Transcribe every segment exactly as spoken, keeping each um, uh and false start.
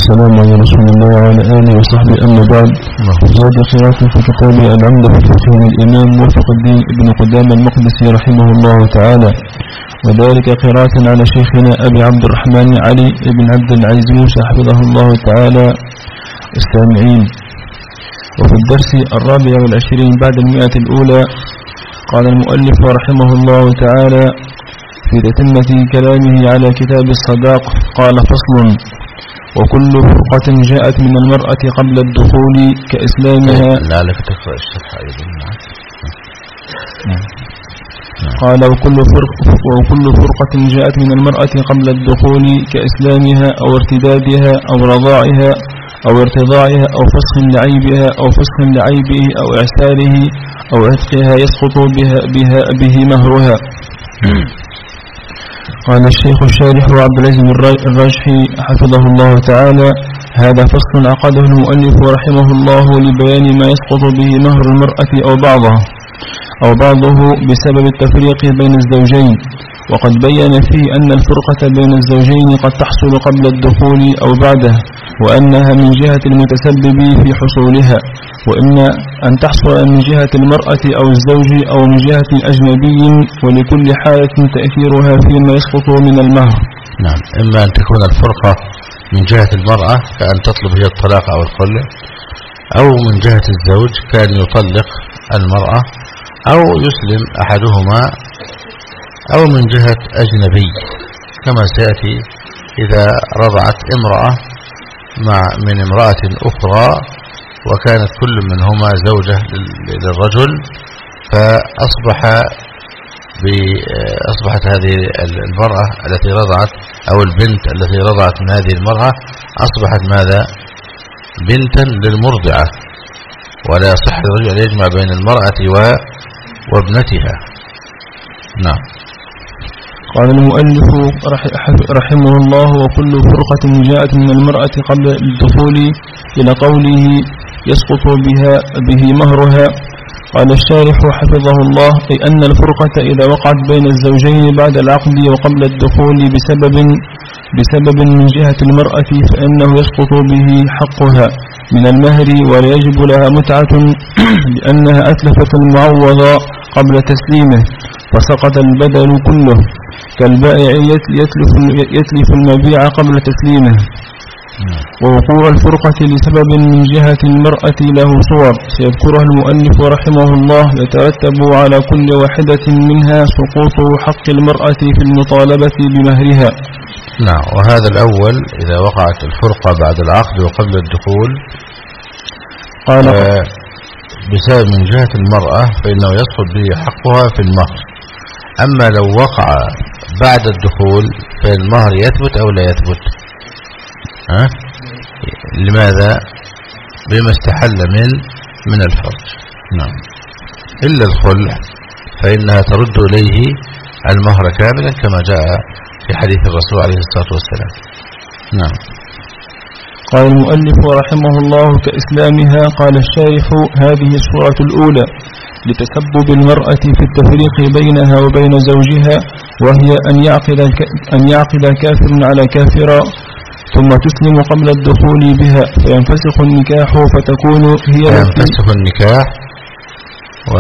والسلام على رسول الله وعلى آله وصحبه. أما بعد، زاد قراءة في كتاب العمدة في الفقه للإمام موفق الدين ابن قدامة المقدسي رحمه الله تعالى، وذلك قراءة على شيخنا أبي عبد الرحمن علي بن عبد العزيز موسى حفظه الله تعالى السامعين. وفي الدرس الرابع والعشرين بعد المئة الأولى قال المؤلف رحمه الله تعالى في تتمة كلامه على كتاب الصداق قال: فصل: وكل فرقة جاءت من المرأة قبل الدخول كإسلامها. لا لك تقرأ الشرح أيضا. قال: وكل فرقة, وكل فرقة جاءت من المرأة قبل الدخول كإسلامها أو ارتدادها أو رضاعها أو ارتضاعها أو فسخ لعيبها أو فسخ لعيبه أو إعساره أو عتقها يسقط بها, بها به مهرها. قال الشيخ الشارح عبد العزيز الراجحي حفظه الله تعالى: هذا فصل عقده المؤلف رحمه الله لبيان ما يسقط به مهر المرأة أو بعضها أو بعضه بسبب التفريق بين الزوجين، وقد بين فيه أن الفرقة بين الزوجين قد تحصل قبل الدخول أو بعده، وأنها من جهة المتسبب في حصولها، وإن أن تحصل من جهة المرأة أو الزوج أو من جهة أجنبي، ولكل حالة تأثيرها فيما يسقط من المهر. نعم، إما أن تكون الفرقة من جهة المرأة كأن تطلب هي الطلاق أو الخلع، أو من جهة الزوج كأن يطلق المرأة أو يسلم أحدهما، أو من جهة أجنبي كما سيأتي إذا رضعت امرأة مع من امرأة أخرى وكانت كل منهما زوجة للرجل، فأصبح أصبحت هذه المرأة التي رضعت أو البنت التي رضعت من هذه المرأة أصبحت ماذا؟ بنتا للمرضعة، ولا يصح للرجل أن يجمع بين المرأة وابنتها. نعم. قال المؤلف رحمه الله: وكل فرقة جاءت من المرأة قبل الدخول إلى قوله يسقط بها به مهرها. قال الشارح حفظه الله: أي أن الفرقة إذا وقعت بين الزوجين بعد العقد وقبل الدخول بسبب بسبب من جهة المرأة فإنه يسقط به حقها من المهر، ولا يجب لها متعة لأنها أتلفت المعوض قبل تسليمه فسقط البدل كله، كالبائع يتلف, يتلف المبيع قبل تسليمه. ووقوع الفرقة لسبب من جهة المرأة له صور سيذكرها المؤلف رحمه الله، يترتب على كل واحدة منها سقوط حق المرأة في المطالبة بمهرها. نعم. وهذا الأول إذا وقعت الفرقة بعد العقد وقبل الدخول قال آه بسبب من جهة المرأة فإنه يسقط به حقها في المهر. أما لو وقع بعد الدخول فالمهر يثبت أو لا يثبت؟ ها؟ لماذا؟ بما استحل من من الفرج. نعم. إلا الخلع فإنها ترد إليه المهر كاملا كما جاء في حديث الرسول عليه الصلاة والسلام. نعم. قال المؤلف رحمه الله: كإسلامها. قال الشارح: هذه الصورة الأولى لتسبب المرأة في التفريق بينها وبين زوجها، وهي أن يعقد أن يعقد كافر على كافرة ثم تسلم قبل الدخول بها فينفسخ النكاح فتكون هي ينفسخ النكاح و...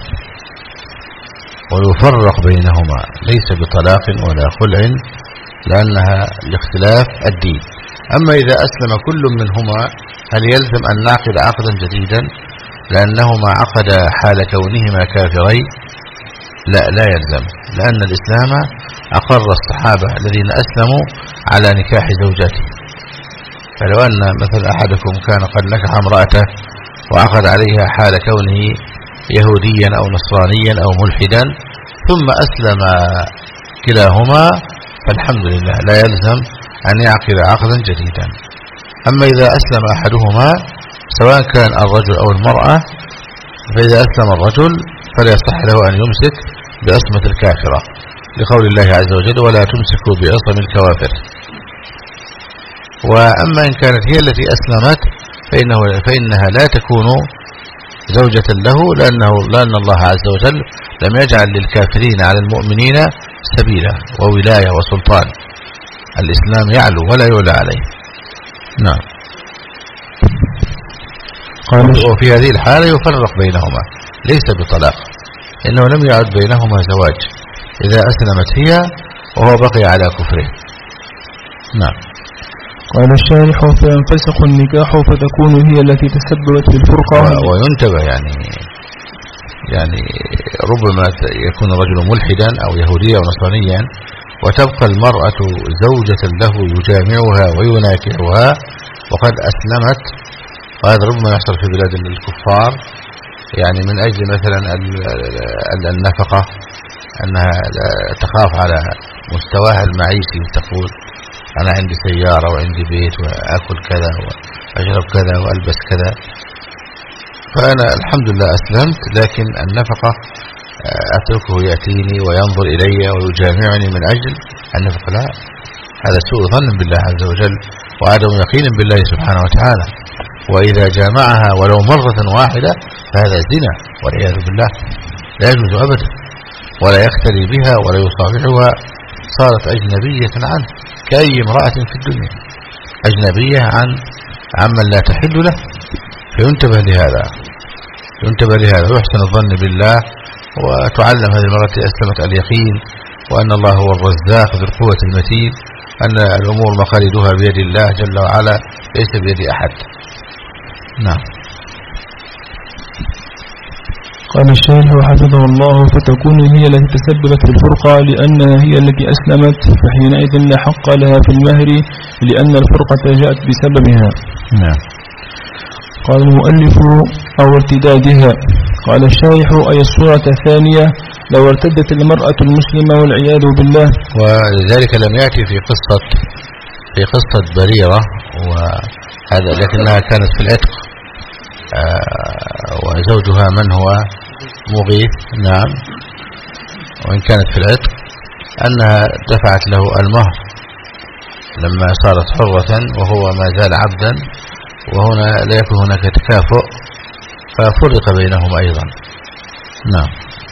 ويفرق بينهما، ليس بطلاق ولا خلع لأنها لاختلاف الدين. أما إذا أسلم كل منهما هل يلزم أن نعقد عقدا جديدا لأنهما عقد حال كونهما كافرين؟ لا لا يلزم، لأن الإسلام أقر الصحابة الذين أسلموا على نكاح زوجته. فلو أن مثل أحدكم كان قد نكح امرأته وعقد عليها حال كونه يهوديا أو نصرانيا أو ملحدا ثم أسلم كلاهما فالحمد لله لا يلزم أن يعقد عقدا جديدا. أما إذا أسلم أحدهما سواء كان الرجل أو المرأة، فإذا أسلم الرجل فلا يصح له أن يمسك بعصمة الكافرة لقول الله عز وجل: ولا تمسكوا بعصم الكوافر. وأما إن كانت هي التي أسلمت فإنه فإنها لا تكون زوجة له، لأنه لأن الله عز وجل لم يجعل للكافرين على المؤمنين سبيلا وولاية وسلطان. الإسلام يعلو ولا يولى عليه. نعم. قال وفي هذه الحالة يفرق بينهما ليس بطلاق، إنه لم يعد بينهما زواج إذا أسلمت هي وهو بقي على كفره. نعم. قال الشارح: فينفسخ النكاح فتكون هي التي تسببت في الفرقة. وينتبه يعني يعني ربما يكون الرجل ملحدا أو يهوديا أو نصرانيا وتبقى المرأة زوجة له يجامعها ويناكحها وقد أسلمت، وهذا ربما يحصل في بلاد الكفار، يعني من أجل مثلا النفقة، أنها تخاف على مستواها المعيشي، تقول أنا عندي سيارة وعندي بيت وأكل كذا وأشرب كذا وألبس كذا، فأنا الحمد لله أسلمت، لكن النفقة أتركه يأتيني وينظر إلي ويجامعني من أجل النفقة. لا، هذا سوء ظن بالله عز وجل وعدم يقين بالله سبحانه وتعالى. وإذا جامعها ولو مرة واحدة فهذا زنا والعياذ بالله، لا يجوز أبدا، ولا يختلي بها ولا يصافحها، صارت أجنبية عنه كأي امرأة في الدنيا، أجنبية عن عمن لا تحل له. فينتبه لهذا، ينتبه لهذا ويحسن الظن بالله، وتعلم هذه المرأة أسلمت اليقين وأن الله هو الرزاق ذو القوة المتين، أن الأمور مقاليدها بيد الله جل وعلا ليس بيد أحد. نعم. قال الشارح حفظه الله: فتكون هي التي تسببت في الفرقة لأنها هي التي أسلمت، فحينئذ لا حق لها في المهر لأن الفرقة جاءت بسببها. نعم. قال المؤلف: أو ارتدادها. قال الشارح: أي الصورة الثانية لو ارتدت المرأة المسلمة والعياذ بالله. ولذلك لم يأتي في قصة في قصة بريرة وهذا، لكنها كانت في العتق، آه وزوجها من هو مغيث. نعم. وإن كانت في العتق أنها دفعت له المهر لما صارت حرة وهو ما زال عبدا، وهنا لا يكون هناك تكافؤ ففرق بينهم أيضا. نعم.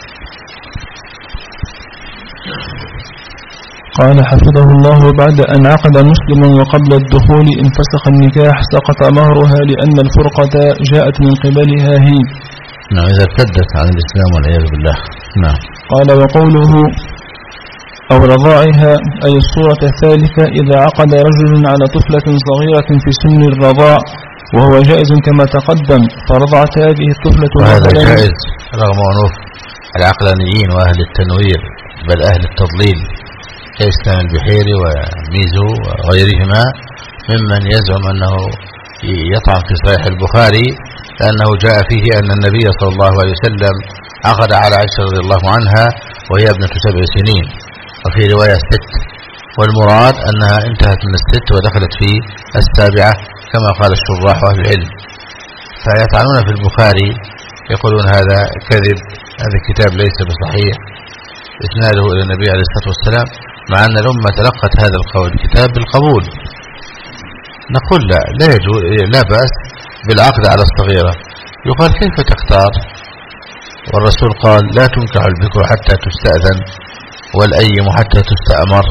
قال حفظه الله: بعد أن عقد مسلم وقبل الدخول انفسخ النكاح سقط مهرها لأن الفرقة جاءت من قبلها هي. نعم، إذا ارتدت عن الإسلام والعياذ بالله. نعم. قال: وقوله أو رضاعها أي الصورة الثالثة إذا عقد رجل على طفلة صغيرة في سن الرضاع وهو جائز كما تقدم، فرضعت هذه الطفلة. وهذا جائز رغم أنوف العقلانيين وأهل التنوير بل أهل التضليل كإسلام البحيري وميزو وغيرهما ممن يزعم أنه يطعن في صحيح البخاري، لأنه جاء فيه أن النبي صلى الله عليه وسلم عقد على عائشة رضي الله عنها وهي ابنة سبع سنين، وفي رواية ست، والمراد أنها انتهت من الست ودخلت في السابعة كما قال الشراح أهل العلم. فيطعنون في البخاري، يقولون هذا كذب، هذا الكتاب ليس بصحيح إسناده إلى النبي عليه الصلاة والسلام، مع أن الأمة تلقت هذا القول الكتاب بالقبول. نقول لا لا يجوز، لا بأس بالعقد على الصغيرة. يقال كيف تختار؟ والرسول قال لا تنكح البكر حتى تستأذن والأيم حتى تستأمر.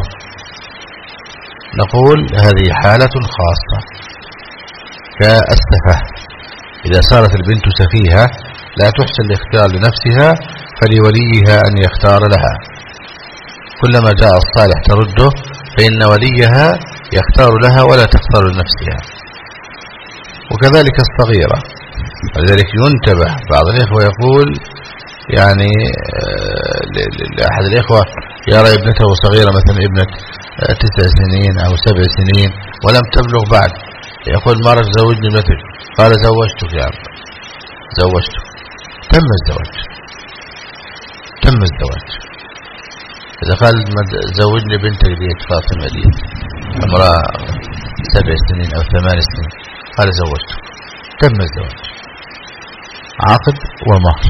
نقول هذه حالة خاصة كالسفه، إذا صارت البنت سفيهة لا تحسن الاختيار لنفسها فلوليها أن يختار لها، كلما جاء الصالح ترده، فإن وليها يختار لها ولا تختار لنفسها. وكذلك الصغيرة، ولذلك ينتبه. بعض الإخوة يقول يعني لأحد الإخوة يرى ابنته صغيرة مثلا ابنة تسع سنين أو سبع سنين ولم تبلغ بعد، يقول ما رأيك زوجني ابنتك؟ قال زوجتك يا عم، زوجتك. تم الزواج، تم الزواج. إذا قال زوجني بنتك دي فاطمة دي امرأة سبع سنين أو ثمان سنين، قال زوجتك، تم الزواج، عقد ومهر،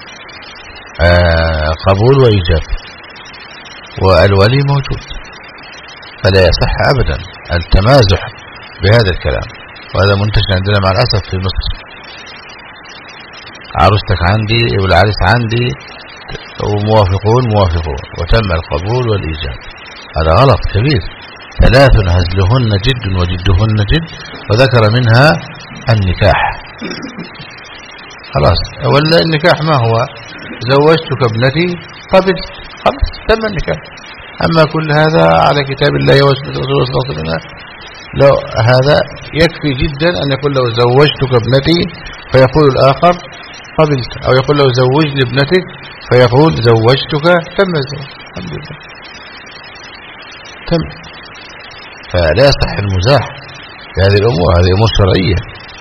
آه قبول وإيجاب، والولي موجود، فلا يصح أبدا التمازح بهذا الكلام، وهذا منتشر عندنا مع الأسف في مصر. عروستك عندي والعريس عندي وموافقون موافقون وتم القبول والإيجاب، هذا غلط كبير، ثلاث هزلهن جد وجدهن جد، وذكر منها النكاح. خلاص، ولا النكاح ما هو؟ زوجتك ابنتي قبلت، خلاص تم النكاح. أما كل هذا على كتاب الله وسنة رسوله صلى الله عليه وسلم، لو هذا يكفي جدا أن يقول له زوجتك ابنتي فيقول الآخر قبلت، أو يقول له زوجني ابنتك فيقول زوجتك، تم الزواج الحمد لله تم. فلا يصح المزاح في هذه الأمور، هذه أمور شرعية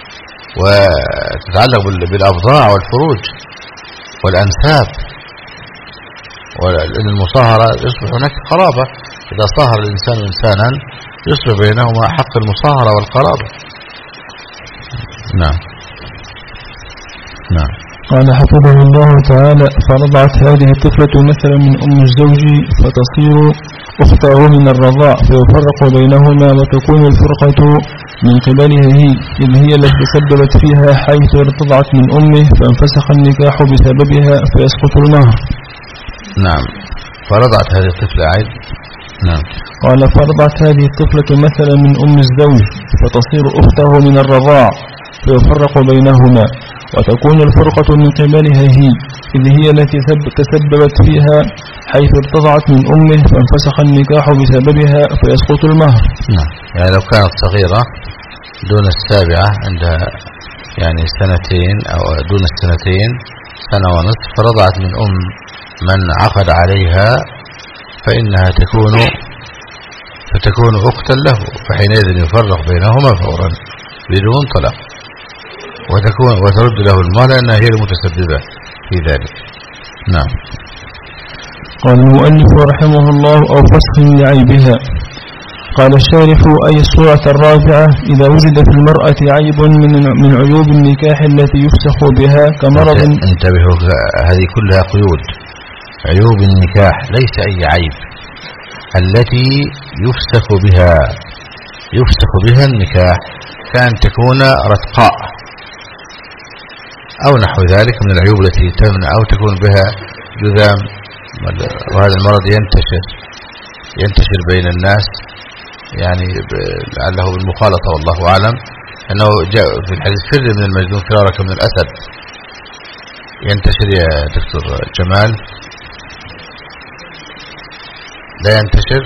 وتتعلق بالأبضاع والفروج والأنساب، ولأن المصاهرة يصبح هناك قرابة، إذا صاهر الإنسان إنسانا يصبح بينهما حق المصاهرة والقرابة. نعم نعم. قال حفظه الله تعالى: فرضعت هذه الطفلة مثلا من أم الزوج فتصير أخته من الرضاع، فيفرق بينهما وتكون الفرقة من قبلها هي، إذ هي التي تسببت فيها، حيث ارتضعت من أمه فانفسخ النكاح بسببها فيسقط المهر. نعم. فرضعت هذه الطفلة عيد. نعم. قال: فرضعت هذه الطفلة مثلا من أم الزوج فتصير أخته من الرضاع، فيفرق بينهما وتكون الفرقة من قبلها هي، إذ هي التي تسببت فيها، حيث ارتضعت من أمه فانفسخ النكاح بسببها فيسقط المهر. نعم. يعني لو كانت صغيرة دون السابعة، عندها يعني سنتين أو دون السنتين، سنة ونصف، فرضعت من أم من عقد عليها، فإنها تكون فتكون أختا له، فحينئذ يفرق بينهما فورا بدون طلاق، وتكون وترد له المال لأنها هي المتسببة في ذلك. نعم. قال المؤلف رحمه الله: أو فسخ لعيبها. قال الشارح: أي الصورة الرابعة إذا وجد في المرأة عيب من من عيوب النكاح التي يفسخ بها كمرض. انتبهوا، هذه كلها قيود. عيوب النكاح ليس أي عيب، التي يفسخ بها يفسخ بها النكاح، كان تكون رتقاء أو نحو ذلك من العيوب التي تمنع، أو تكون بها جذام، وهذا المرض ينتشر ينتشر بين الناس، يعني لعله بالمخالطة والله أعلم، أنه جاء في الحديث: فر من المجنون فرارك من الأسد. ينتشر يا دكتور جمال؟ لا ينتشر؟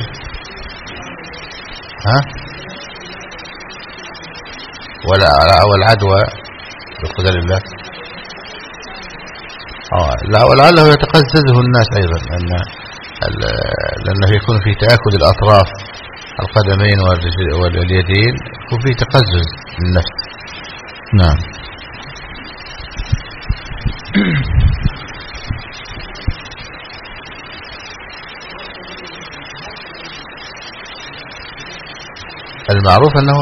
ها؟ ولا والعدوى بقدر الله؟ اه لا، ولعله يتقززه الناس ايضا، لان لانه يكون في تآكل الاطراف، القدمين واليدين، يكون في تقزز للنفس. نعم. المعروف انه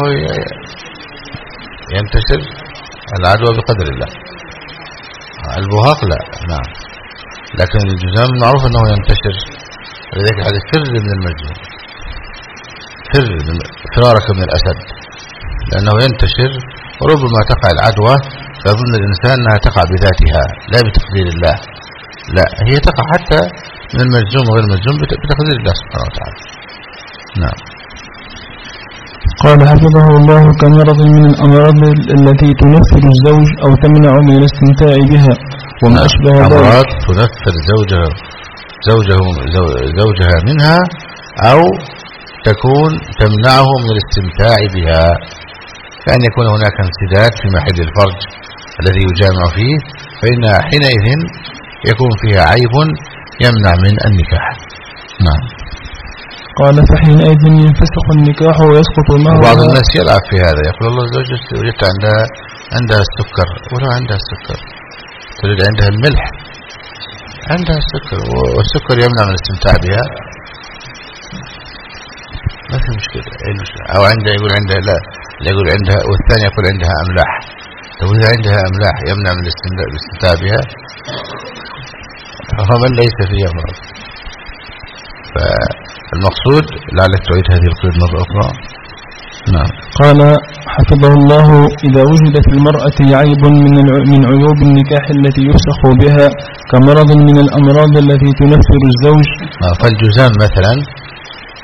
ينتشر العدوى بقدر الله، البهاق لا. نعم. لكن الجذام معروف انه ينتشر، لذلك هذا فر من المجنون، فر من فرارك من الاسد، لانه ينتشر، وربما تقع العدوى فيظن الانسان انها تقع بذاتها لا بتقدير الله، لا، هي تقع حتى من المجزوم وغير المجزوم بتقدير الله سبحانه وتعالى. نعم. قال حفظه الله: كمرض من الأمراض التي تنفر الزوج أو تمنع من الاستمتاع بها وما أشبه ذلك. أمراض تنفر زوجها زوجه زوجها منها، أو تكون تمنعه من الاستمتاع بها، كأن يكون هناك انسداد في محل الفرج الذي يجامع فيه، فإن حينئذ يكون فيها عيب يمنع من النكاح. نعم. قال: فحينئذ ينفسخ النكاح ويسقط المهر. بعض الناس يلعب في هذا، يقول الله زوجتي وجدت عندها عندها السكر، ولا عندها السكر، تريد عندها الملح، عندها السكر، والسكر يمنع من الاستمتاع بها، ما في مشكلة. أو عندها يقول عندها لا لا يقول عندها، والثاني يقول عندها أملاح، طيب إذا عندها أملاح يمنع من الاستمتاع بها، فمن ليس فيها مرض. فالمقصود لعلك تعيد هذه القيود مرة أخرى. نعم. قال حفظه الله: إذا وجد في المرأة عيب من من عيوب النكاح التي يفسخ بها كمرض من الأمراض التي تنفر الزوج. فالجزام مثلا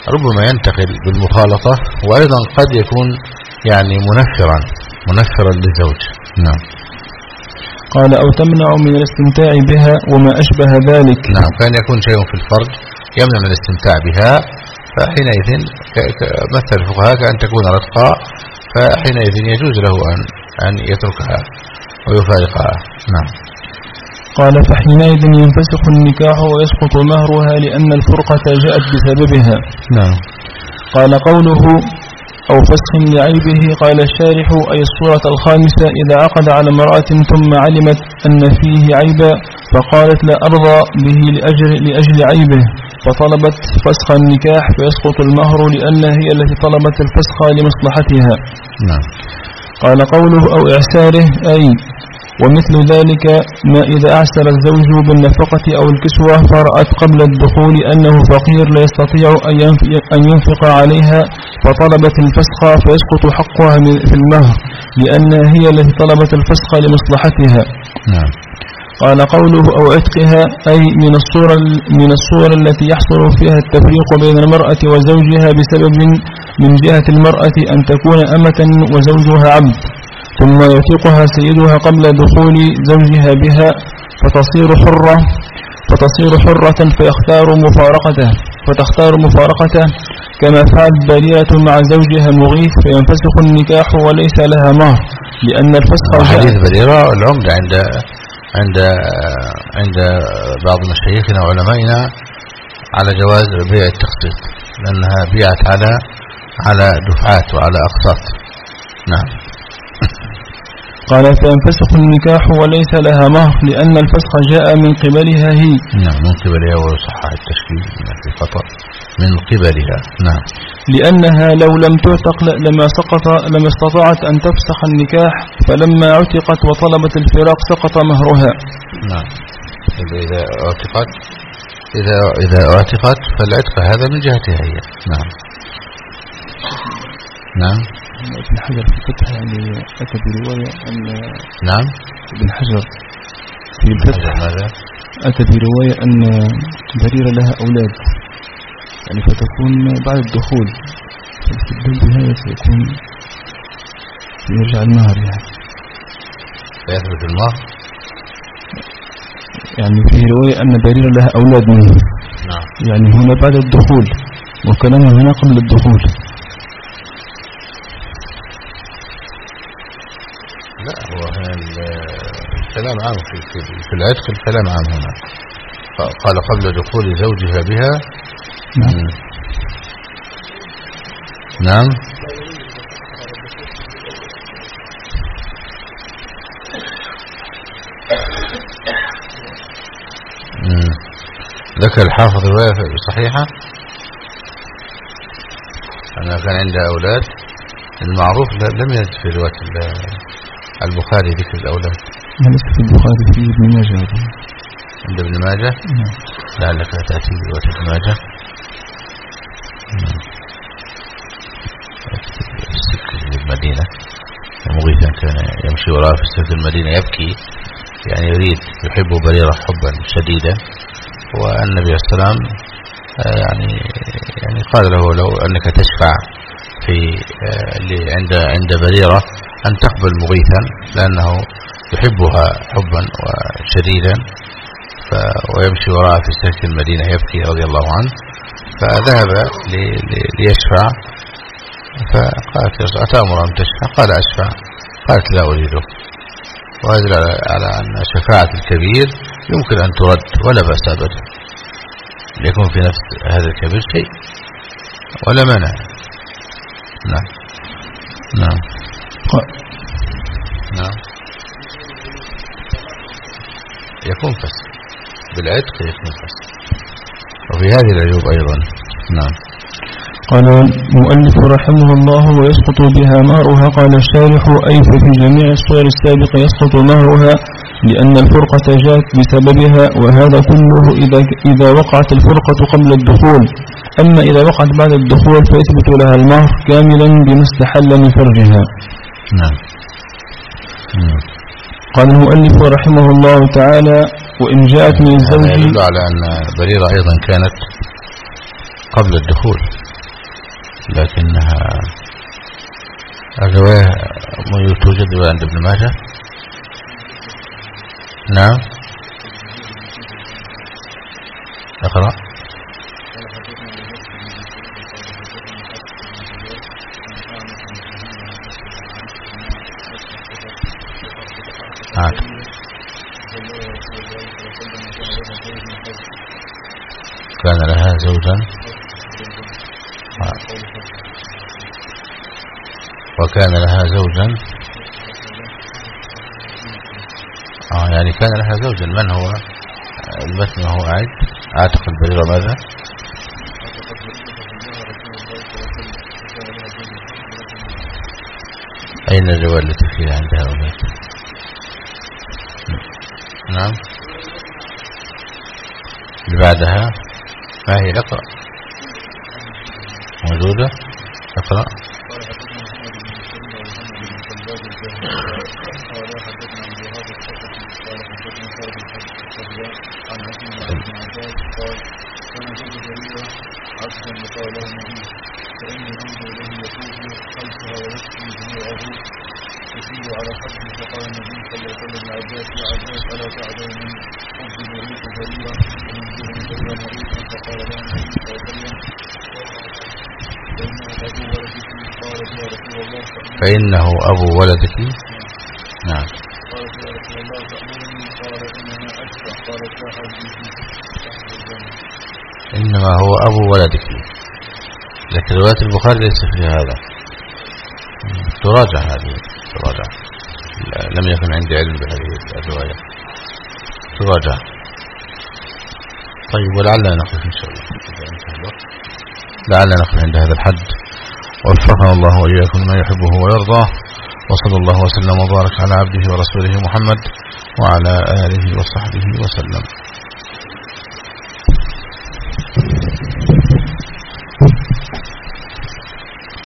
ربما ينتقل بالمخالطة، وأيضا قد يكون يعني منفرا منفرا للزوج. نعم. قال أو تمنع من الاستمتاع بها وما أشبه ذلك. نعم، كان يكون شيء في الفرج يمنع من الاستمتاع بها، فحينئذ مثل الفقهاء كأن تكون رتقاء، فحينئذ يجوز له أن أن يتركها ويفارقها. نعم. قال فحينئذ ينفسخ النكاح ويسقط مهرها لأن الفرقة جاءت بسببها. نعم. قال قوله أو فسخ لعيبه، قال الشارح أي الصورة الخامسة إذا عقد على امرأة ثم علمت أن فيه عيبا فقالت لا أرضى به لأجل, لأجل عيبه فطلبت فسخ النكاح فيسقط المهر لأنها هي التي طلبت الفسخ لمصلحتها. نعم. قال قوله أو إعساره أي ومثل ذلك ما إذا أعسر الزوج بالنفقة أو الكسوة فرأت قبل الدخول أنه فقير لا يستطيع أن ينفق عليها فطلبت الفسخ فيسقط حقها في المهر لأنها هي التي طلبت الفسخ لمصلحتها. نعم. قال قوله أو عتقها أي من الصور من الصور التي يحصل فيها التفريق بين المرأة وزوجها بسبب من جهة المرأة أن تكون أمة وزوجها عبد، ثم يعتقها سيدها قبل دخول زوجها بها فتصير حرة فتصير حرة فيختار مفارقته فتختار مفارقته كما فعلت بريرة مع زوجها مغيث فينفسخ النكاح وليس لها مهر لأن الفسخ. حديث بريرة العمدة عند عند عند بعض مشايخنا وعلمائنا على جواز بيع التقسيط، لأنها بيعت على على دفعات وعلى أقساط. نعم. قال فينفسخ النكاح وليس لها مهر لأن الفسخ جاء من قبلها هي. نعم، من قبلها، وصحح التشكيل في خطأ من قبلها. نعم. لأنها لو لم تعتق لما سقط لما استطاعت أن تفسخ النكاح، فلما عتقت وطلبت الفراق سقط مهرها. نعم. إذا اعتقت إذا إذا اعتقت فالعتق هذا من جهتها هي. نعم. نعم. ابن حجر في الفتح يعني أتى برواية أن نعم ابن حجر في الفتح ماذا؟ أتى برواية أن بريرة لها أولاد يعني فتكون بعد الدخول، فالاستدلال بهذا سيكون يرجع المهر يعني فيثبت المهر يعني في رواية أن بريرة لها أولاد منه. نعم. يعني هنا بعد الدخول وكلامه هنا قبل الدخول. لا، هو هنا الكلام عام في في العتق، الكلام عام هنا قال قبل دخول زوجها بها. نعم. نعم. ذكر الحافظ رواية صحيحة أنها كان عندها أولاد. المعروف لم يرد في رواية البخاري ذكر الأولاد. ليس في البخاري، في ابن ماجه. عند ابن ماجه. نعم. لعلك تأتي رواية ابن ماجه. في المدينة مغيثا كان يمشي وراء في سكة المدينة يبكي، يعني يريد يحب بريرة حبا شديدا، والنبي صلى الله عليه وسلم يعني يعني قال له لو أنك تشفع في عند عند بريرة أن تقبل مغيثا لأنه يحبها حبا وشديدا، ويمشي وراء في سكة المدينة يبكي رضي الله عنه، فذهب ليشفع، فقالت أتأمر أن تشفع؟ قال أشفع. قالت لا أريده. وهذا على أن شفاعة الكبير يمكن أن ترد ولا بأس أبدا، يكون في نفس هذا الكبير شيء ولا مانع. نعم. نعم. نعم. يكون فسق بالعتق، يكون فسق، وفي هذه العيوب أيضا. نعم. قال المؤلف رحمه الله ويسقط بها مهرها. قال الشارح أي في جميع الصور السابقة يسقط مهرها لأن الفرقة جاءت بسببها، وهذا كله إذا, إذا وقعت الفرقة قبل الدخول. أما إذا وقعت بعد الدخول فيثبت لها المهر كاملا بما استحل من فرجها. نعم. نعم. قال المؤلف رحمه الله تعالى وإن جاءت من الزوج. هذا يدل على أن بريرة أيضا كانت قبل الدخول، لكنها الرواية توجد عند ابن ماجه. نعم اقرأ. آه. كان لها زوجا آه. وكان لها زوجا آه يعني كان لها زوجا. من هو المثنى؟ هو عاد عاتق البريرة ماذا؟ أين الرواية التي فيها عندها أولاد؟ نعم اللي بعدها ما هي؟ اقرأ. موجودة اقرأ. فإنه أبو ولدك. نعم إنما هو أبو ولدك، لكن رواية البخاري ليس فيها هذا. تراجع هذه تراجع، لم يكن عندي علم بهذه الرواية، تراجع. طيب ولعلنا نقف إن شاء الله، لعلنا نقف عند هذا الحد، ووفقنا الله وإياكم ما يحبه ويرضاه، وصلى الله وسلم وبارك على عبده ورسوله محمد وعلى آله وصحبه وسلم.